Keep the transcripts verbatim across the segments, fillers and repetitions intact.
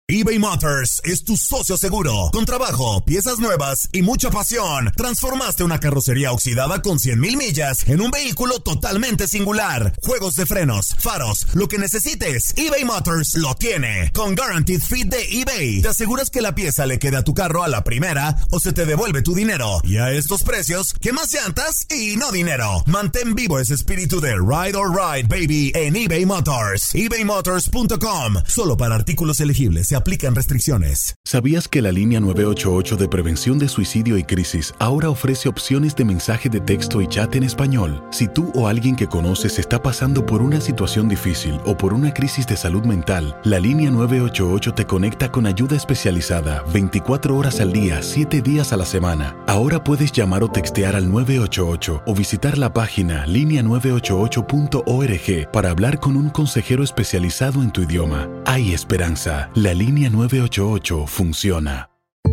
eBay Motors es tu socio seguro. Con trabajo, piezas nuevas y mucha pasión, transformaste una carrocería oxidada con cien mil millas en un vehículo totalmente singular. Juegos de frenos, faros, lo que necesites, eBay Motors lo tiene. Con Guaranteed Fit de eBay, te aseguras que la pieza le quede a tu carro a la primera o se te devuelve tu dinero. Y a estos precios, ¿qué más llantas y no dinero? Mantén vivo ese espíritu de Ride or Ride, baby, en eBay Motors. ebay motors punto com. Solo para artículos elegibles se aplican restricciones. ¿Sabías que la línea nueve ocho ocho de prevención de suicidio y crisis ahora ofrece opciones de mensaje de texto y chat en español? Si tú o alguien que conoces está pasando por una situación difícil o por una crisis de salud mental, la línea nueve ocho ocho te conecta con ayuda especializada veinticuatro horas al día, siete días a la semana. Ahora puedes llamar o textear al nueve ocho ocho o visitar la página línea nueve ocho ocho punto org para hablar con un consejero especializado en tu idioma. Hay esperanza. La línea nueve ocho ocho funciona.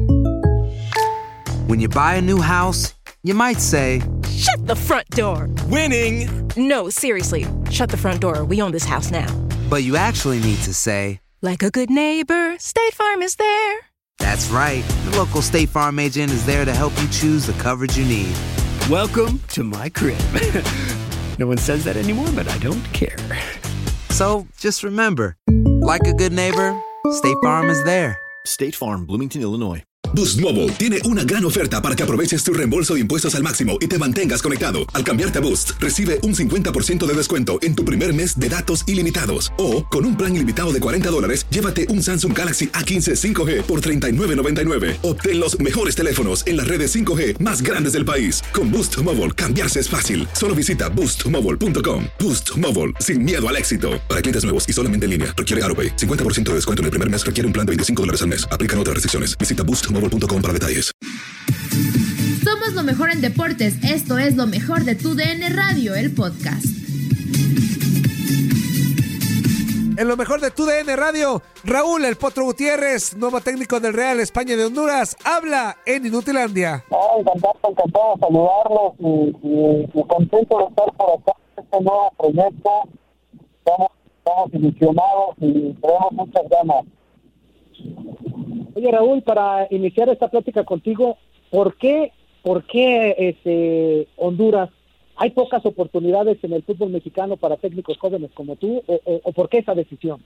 When you buy a new house, you might say, "Shut the front door." Winning! No, seriously. Shut the front door. We own this house now. But you actually need to say, like a good neighbor, State Farm is there. That's right. The local State Farm agent is there to help you choose the coverage you need. Welcome to my crib. No one says that anymore, but I don't care. So, just remember, like a good neighbor, State Farm is there. State Farm, Bloomington, Illinois. Boost Mobile tiene una gran oferta para que aproveches tu reembolso de impuestos al máximo y te mantengas conectado. Al cambiarte a Boost, recibe un cincuenta por ciento de descuento en tu primer mes de datos ilimitados. O, con un plan ilimitado de cuarenta dólares, llévate un Samsung Galaxy A quince cinco G por treinta y nueve noventa y nueve. Obtén los mejores teléfonos en las redes cinco G más grandes del país. Con Boost Mobile, cambiarse es fácil. Solo visita boost mobile punto com. Boost Mobile, sin miedo al éxito. Para clientes nuevos y solamente en línea, requiere AutoPay. cincuenta por ciento de descuento en el primer mes requiere un plan de veinticinco dólares al mes. Aplican otras restricciones. Visita boost mobile punto com para detalles. Somos lo mejor en deportes. Esto es lo mejor de tu D N Radio, el podcast. En lo mejor de tu D N Radio, Raúl El Potro Gutiérrez, nuevo técnico del Real España de Honduras, habla en Inutilandia. No, encantado, encantado de saludarlos y, y, y contento de estar por acá en este nuevo proyecto. Estamos, estamos ilusionados y tenemos muchas ganas. Oye, Raúl, para iniciar esta plática contigo, ¿por qué, por qué este, Honduras hay pocas oportunidades en el fútbol mexicano para técnicos jóvenes como tú, o, o, o por qué esa decisión?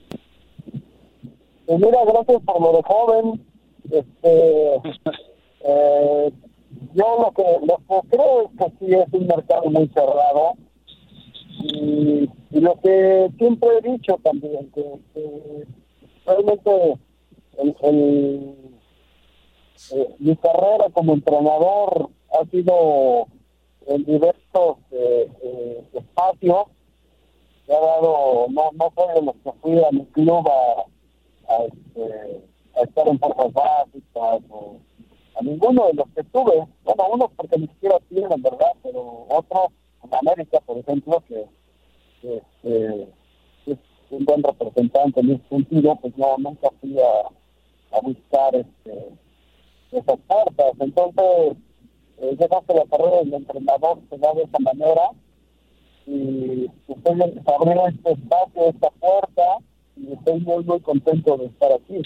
Pues mira, gracias por lo de joven. Este, eh, yo lo que, lo que creo es que sí es un mercado muy cerrado y, y lo que siempre he dicho también, que, que realmente el, el, eh, mi carrera como entrenador ha sido en diversos eh, eh, espacios. Me ha dado, no, no soy de los que fui a mi club a, a, este, a estar en fuerzas básicas o a ninguno de los que tuve. Bueno, unos porque ni siquiera tienen, ¿verdad? Pero otros, en América, por ejemplo, que, que, que es un buen representante en ese sentido, pues no, nunca fui a, a buscar este, esas puertas. Entonces, eh, yo creo que la carrera del entrenador se da de esa manera y estoy abriendo este espacio, esta puerta, y estoy muy, muy contento de estar aquí.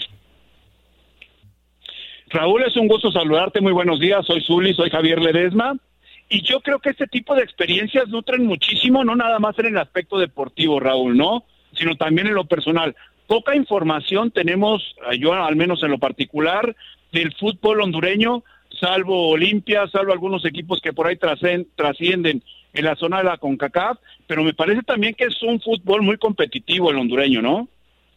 Raúl, es un gusto saludarte, muy buenos días, soy Zuli, soy Javier Ledesma, y yo creo que este tipo de experiencias nutren muchísimo, no nada más en el aspecto deportivo, Raúl, ¿no?, sino también en lo personal. Poca información tenemos, yo al menos en lo particular, del fútbol hondureño, salvo Olimpia, salvo algunos equipos que por ahí trascienden en la zona de la CONCACAF, pero me parece también que es un fútbol muy competitivo el hondureño, ¿no?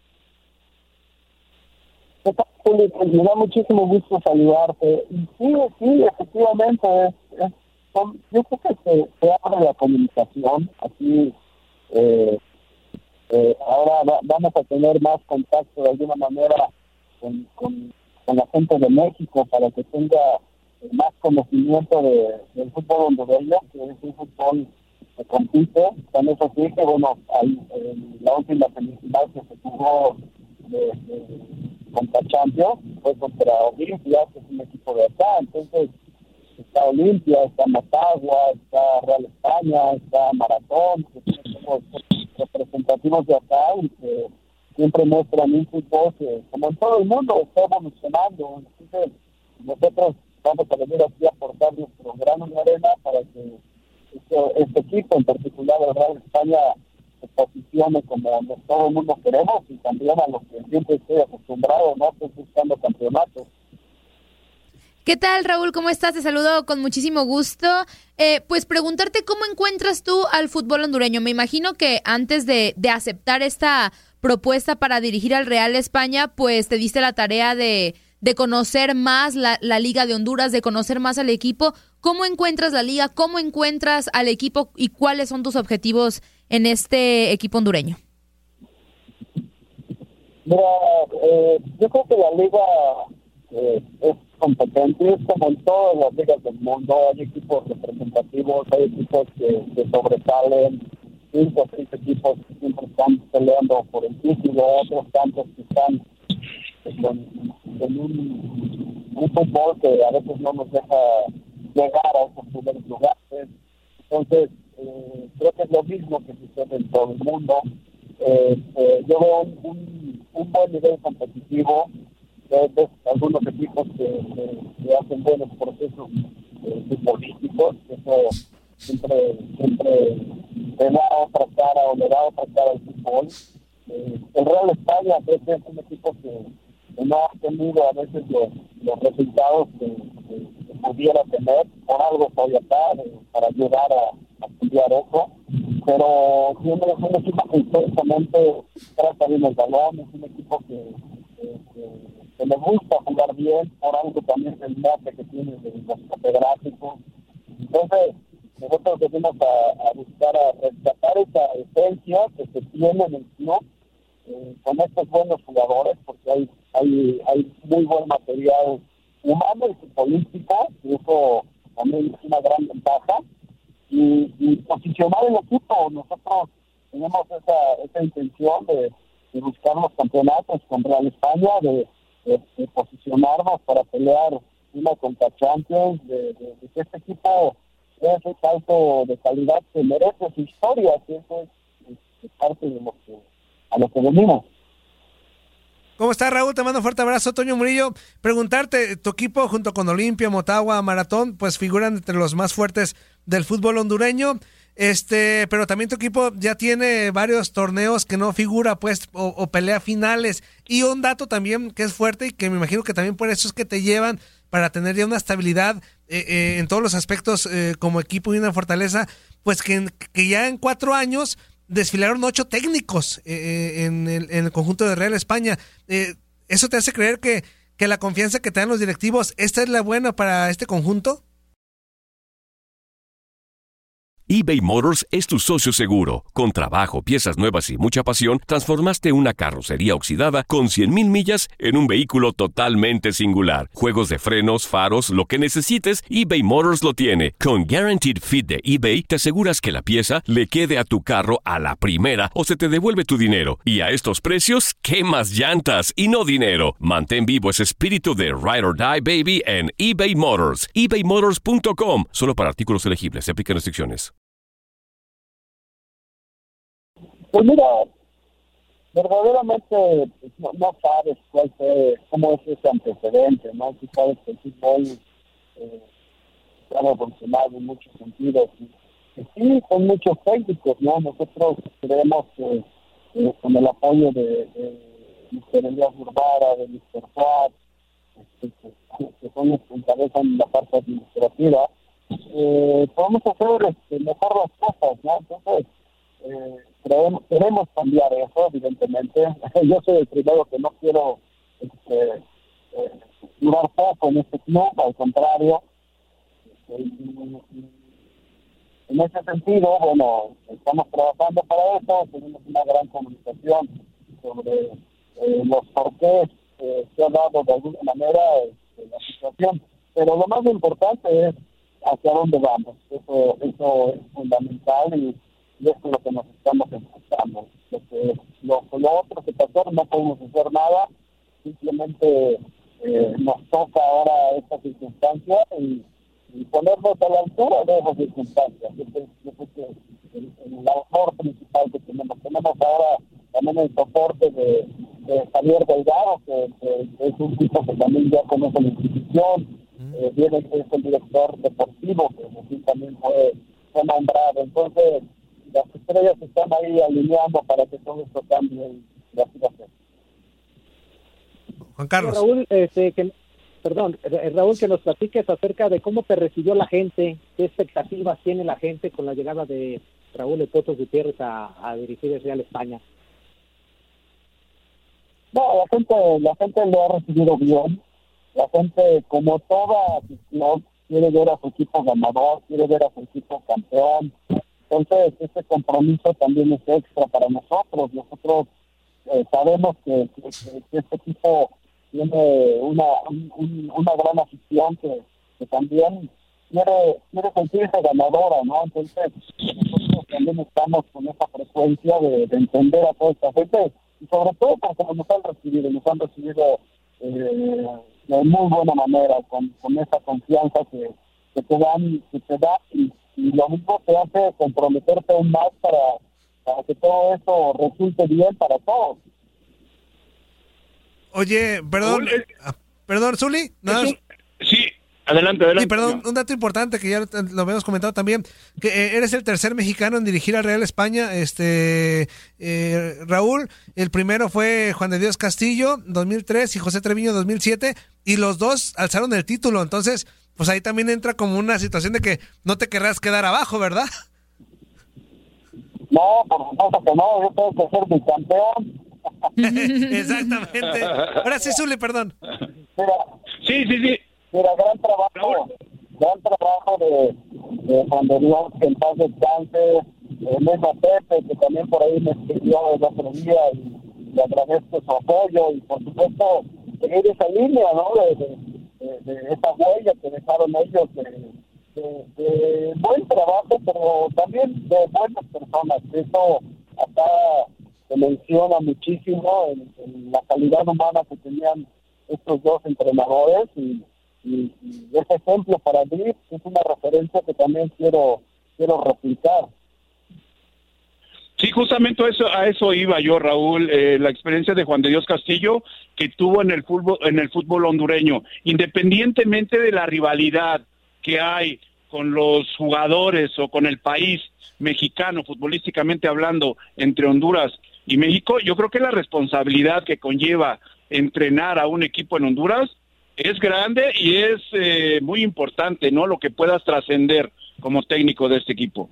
Me da muchísimo gusto saludarte. Sí, sí, efectivamente, es, es, son, yo creo que se, se abre la comunicación. Aquí eh, eh, ahora va, vamos a tener más contacto de alguna manera con, con, con la gente de México para que tenga más conocimiento de, del fútbol hondureño, que es un fútbol que compite. Con eso sí que, bueno, hay, en la última semifinal que se jugó de, de, contra Champions fue contra Olimpia, que es un equipo de acá. Entonces está Olimpia, está Motagua, está Real España, está Maratón, que son representativos de acá y que, siempre muestran un fútbol que, como en todo el mundo, está evolucionando. Entonces, nosotros vamos a venir aquí a aportar nuestro grano de arena para que este, este equipo, en particular el Real España, se posicione como todo el mundo queremos y también a los que siempre estoy acostumbrado, ¿no? Estoy buscando campeonatos. ¿Qué tal, Raúl? ¿Cómo estás? Te saludo con muchísimo gusto. Eh, pues preguntarte cómo encuentras tú al fútbol hondureño. Me imagino que antes de, de aceptar esta propuesta para dirigir al Real España, pues te diste la tarea de, de conocer más la, la Liga de Honduras, de conocer más al equipo. ¿Cómo encuentras la liga? ¿Cómo encuentras al equipo? ¿Y cuáles son tus objetivos en este equipo hondureño? Mira, eh, yo creo que la liga eh, es competente, es como en todas las ligas del mundo. Hay equipos representativos, hay equipos que, que sobresalen, cinco o seis equipos que siempre están peleando por el título, otros tantos que están con, con un, un fútbol que a veces no nos deja llegar a esos primeros lugares. Entonces, eh, creo que es lo mismo que sucede en todo el mundo. Eh, eh, yo veo un, un, un buen nivel competitivo. Ves algunos equipos que, que, que hacen buenos procesos eh, políticos, eso siempre, siempre le da otra cara o le da otra cara al fútbol. Eh, el Real España creo que es un equipo que, que no ha tenido a veces los, los resultados que, que, que pudiera tener, por algo estoy acá, eh, para ayudar a, a estudiar eso, pero siempre es un equipo que históricamente trata bien el balón, es un equipo que, que, que que le gusta jugar bien, por algo también el mote que tiene de los catedráticos. Entonces, nosotros venimos a, a buscar a rescatar esa esencia que se tiene en el club eh, con estos buenos jugadores, porque hay hay hay muy buen material humano y político, y eso también es una gran ventaja. Y, y posicionar el equipo, nosotros tenemos esa, esa intención de, de buscar los campeonatos con Real España, de De, de posicionarnos para pelear una contra Champions, de, de, de que este equipo dé ese salto de calidad que merece su historia, que eso es, es, es parte de lo que, a lo que venimos. ¿Cómo estás, Raúl? Te mando un fuerte abrazo, Toño Murillo. Preguntarte, tu equipo junto con Olimpia, Motagua, Maratón, pues figuran entre los más fuertes del fútbol hondureño. Este, pero también tu equipo ya tiene varios torneos que no figura, pues, o, o pelea finales. Y un dato también que es fuerte y que me imagino que también por eso es que te llevan para tener ya una estabilidad eh, eh, en todos los aspectos eh, como equipo y una fortaleza, pues que, que ya en cuatro años desfilaron ocho técnicos eh, en, el, en el conjunto de Real España. Eh, ¿Eso te hace creer que, que la confianza que te dan los directivos, esta es la buena para este conjunto? eBay Motors es tu socio seguro. Con trabajo, piezas nuevas y mucha pasión, transformaste una carrocería oxidada con cien mil millas en un vehículo totalmente singular. Juegos de frenos, faros, lo que necesites, eBay Motors lo tiene. Con Guaranteed Fit de eBay, te aseguras que la pieza le quede a tu carro a la primera o se te devuelve tu dinero. Y a estos precios, ¿qué más llantas y no dinero? Mantén vivo ese espíritu de Ride or Die, baby, en eBay Motors. ebay motors punto com. Solo para artículos elegibles. Se aplican restricciones. Pues mira, verdaderamente no, no sabes cuál fue, cómo es ese antecedente, ¿no? Tú sabes que el fútbol eh, ha evolucionado en muchos sentidos. Y, y sí, son muchos técnicos, ¿no? Nosotros creemos que eh, con el apoyo de, de mister Elías Urbara, de mister Fuad, este, que, que son los que encabezan la parte administrativa, eh, podemos hacer este, mejor las cosas, ¿no? Entonces, eh, creemos, queremos cambiar eso, evidentemente. Yo soy el primero que no quiero este, eh, durar poco en este club, al contrario. Este, y, y, en ese sentido, bueno, estamos trabajando para eso, tenemos una gran comunicación sobre eh, los porqués eh, se ha dado de alguna manera este, la situación. Pero lo más importante es hacia dónde vamos. Eso, eso es fundamental y y esto es lo que nos estamos enfocando. Lo, que, lo, lo otro que pasó, no podemos hacer nada, simplemente eh, nos toca ahora esta circunstancia y, y ponernos a la altura de esas circunstancias. Ese es el, el labor principal que tenemos. Tenemos ahora también el soporte de, de Javier Delgado, que, que, que es un tipo que también ya conoce la institución, eh, viene que es el director deportivo, que así también fue, fue nombrado. Entonces, las estrellas están ahí alineando para que todo esto cambie la situación. Juan Carlos. Raúl, este, que, perdón, Raúl, que nos platiques acerca de cómo te recibió la gente, qué expectativas tiene la gente con la llegada de Raúl El Potro Gutiérrez a, a dirigir el Real España. No, la gente, la gente lo ha recibido bien. La gente, como toda afición, quiere ver a su equipo ganador, quiere ver a su equipo campeón. Entonces, ese compromiso también es extra para nosotros. Nosotros eh, sabemos que, que, que este equipo tiene una un, un, una gran afición que, que también quiere quiere sentirse ganadora, ¿no? Entonces, nosotros también estamos con esa frecuencia de, de entender a toda esta gente, y sobre todo porque nos han recibido, nos han recibido eh, de muy buena manera, con, con esa confianza que, que te dan, que te da, y, y lo mismo te hace comprometerte aún más para, para que todo eso resulte bien para todos. Oye, perdón, ah, perdón, Zuli, no, sí, sí, adelante, adelante. Sí, perdón, un dato importante que ya lo habíamos comentado también, que eh, eres el tercer mexicano en dirigir al Real España, este eh, Raúl. El primero fue Juan de Dios Castillo, dos mil tres, y José Treviño, dos mil siete, y los dos alzaron el título. Entonces, pues ahí también entra como una situación de que no te querrás quedar abajo, ¿verdad? No, por supuesto que no, yo tengo que ser bicampeón. Exactamente. Ahora sí, Zuli, perdón. Mira, sí, sí, sí. Mira, gran trabajo, gran trabajo de, de Juan de Dios, que en paz descanse, el mismo Pepe, que también por ahí me escribió el otro día, y le agradezco su apoyo, y por supuesto, seguir esa línea, ¿no? De, de, de, de esa huella que dejaron ellos, de, de, de buen trabajo, pero también de buenas personas. Eso acá se menciona muchísimo en, en la calidad humana que tenían estos dos entrenadores, y, y, y ese ejemplo para mí es una referencia que también quiero quiero replicar. Sí, justamente a eso, a eso iba yo, Raúl, eh, la experiencia de Juan de Dios Castillo que tuvo en el fútbol, en el fútbol hondureño, independientemente de la rivalidad que hay con los jugadores o con el país mexicano, futbolísticamente hablando, entre Honduras y México, yo creo que la responsabilidad que conlleva entrenar a un equipo en Honduras es grande y es eh, muy importante, ¿no? Lo que puedas trascender como técnico de este equipo.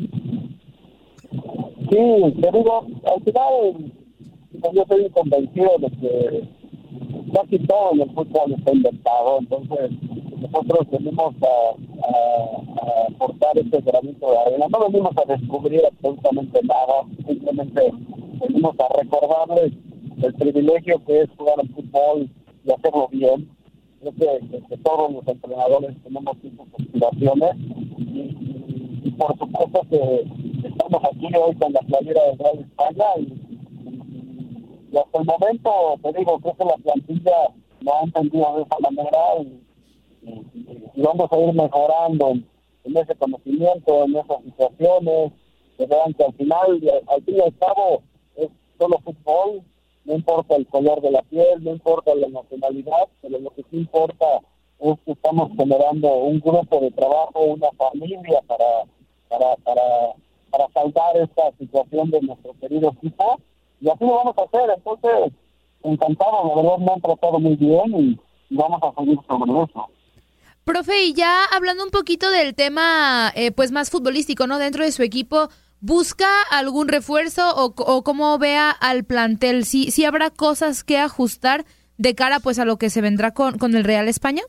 Sí, te digo, al final yo estoy convencido de que casi todo en el fútbol está inventado, entonces nosotros venimos a, a, a aportar este granito de arena, no venimos a descubrir absolutamente nada, simplemente venimos a recordarles el privilegio que es jugar al fútbol y hacerlo bien. Creo que, que, que todos los entrenadores tenemos esas aspiraciones, y, y, y por supuesto que estamos aquí hoy con la playera del Real España, y, y, y hasta el momento, te digo, creo que la plantilla lo ha entendido de esa manera, y, y, y vamos a ir mejorando en, en ese conocimiento, en esas situaciones, que vean que al final, al fin y al cabo, es solo fútbol. No importa el color de la piel, no importa la nacionalidad, pero lo que sí importa es que estamos generando un grupo de trabajo, una familia para para para para saldar esta situación de nuestro querido equipo, y así lo vamos a hacer. Entonces, encantado, la verdad me han tratado muy bien, y, y vamos a seguir sobre eso. Profe, y ya hablando un poquito del tema eh, pues más futbolístico, ¿no? Dentro de su equipo, ¿busca algún refuerzo o, o cómo vea al plantel? ¿Sí, sí habrá cosas que ajustar de cara pues a lo que se vendrá con, con el Real España?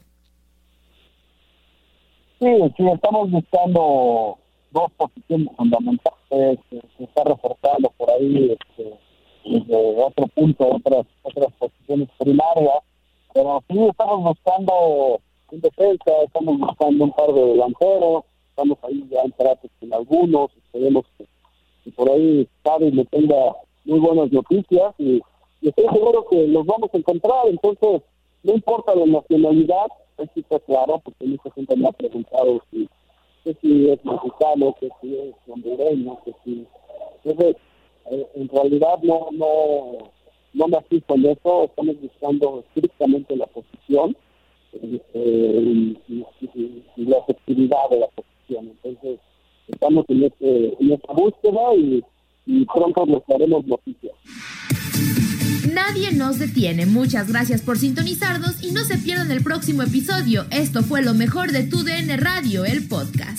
Sí, sí, estamos buscando dos posiciones fundamentales, que se está reforzando por ahí este, desde otro punto, otras otras posiciones primarias, pero sí estamos buscando un defensa, estamos buscando un par de delanteros, estamos ahí ya en tratos con algunos, esperemos que, que por ahí Xavi le tenga muy buenas noticias, y, y estoy seguro que los vamos a encontrar. Entonces, no importa la nacionalidad, eso está claro, porque mucha gente me ha preguntado si, que si es mexicano, que si es hondureño, que si... Entonces, eh, en realidad no, no, no me fijo en eso, estamos buscando estrictamente la posición eh, y, y, y, y la efectividad de la posición. Entonces, estamos en, este, en esta búsqueda y, y pronto les daremos noticias. Nadie nos detiene. Muchas gracias por sintonizarnos y no se pierdan el próximo episodio. Esto fue lo mejor de Tu D N Radio, el podcast.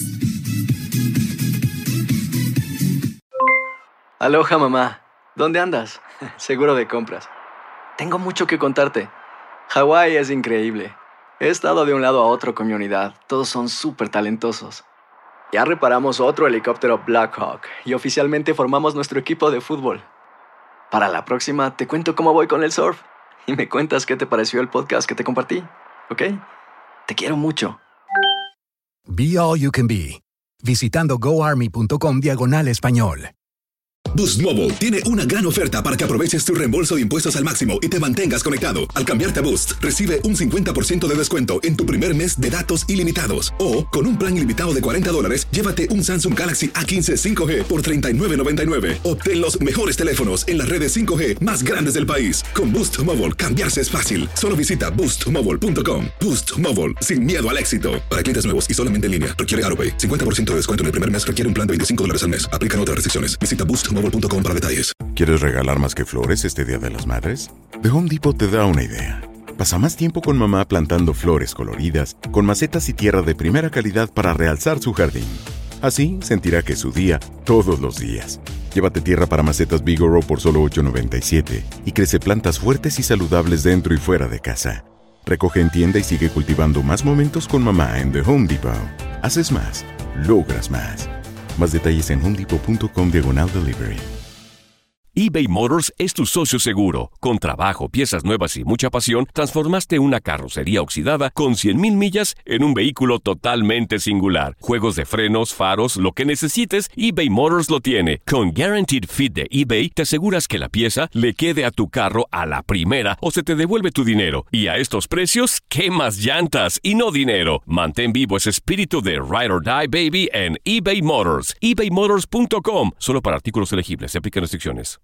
Aloha, mamá. ¿Dónde andas? Seguro de compras. Tengo mucho que contarte. Hawái es increíble. He estado de un lado a otro con mi unidad. Todos son súper talentosos. Ya reparamos otro helicóptero Blackhawk y oficialmente formamos nuestro equipo de fútbol. Para la próxima te cuento cómo voy con el surf y me cuentas qué te pareció el podcast que te compartí, ¿ok? Te quiero mucho. Be All You Can Be, visitando goarmy.com diagonal español. Boost Mobile tiene una gran oferta para que aproveches tu reembolso de impuestos al máximo y te mantengas conectado. Al cambiarte a Boost, recibe un cincuenta por ciento de descuento en tu primer mes de datos ilimitados. O, con un plan ilimitado de cuarenta dólares, llévate un Samsung Galaxy A quince cinco G por treinta y nueve noventa y nueve. Obtén los mejores teléfonos en las redes cinco G más grandes del país. Con Boost Mobile, cambiarse es fácil. Solo visita boost mobile punto com. Boost Mobile, sin miedo al éxito. Para clientes nuevos y solamente en línea, requiere AutoPay. cincuenta por ciento de descuento en el primer mes requiere un plan de veinticinco dólares al mes. Aplican otras restricciones. Visita boost mobile punto com para detalles. ¿Quieres regalar más que flores este Día de las Madres? The Home Depot te da una idea. Pasa más tiempo con mamá plantando flores coloridas, con macetas y tierra de primera calidad para realzar su jardín. Así sentirá que es su día todos los días. Llévate tierra para macetas Vigoro por solo ocho noventa y siete y crece plantas fuertes y saludables dentro y fuera de casa. Recoge en tienda y sigue cultivando más momentos con mamá en The Home Depot. Haces más, logras más. Más detalles en homedepot.com diagonal delivery. eBay Motors es tu socio seguro. Con trabajo, piezas nuevas y mucha pasión, transformaste una carrocería oxidada con cien mil millas en un vehículo totalmente singular. Juegos de frenos, faros, lo que necesites, eBay Motors lo tiene. Con Guaranteed Fit de eBay, te aseguras que la pieza le quede a tu carro a la primera o se te devuelve tu dinero. Y a estos precios, ¿qué más llantas y no dinero? Mantén vivo ese espíritu de Ride or Die, baby, en eBay Motors. ebay motors punto com. Solo para artículos elegibles. Se aplican restricciones.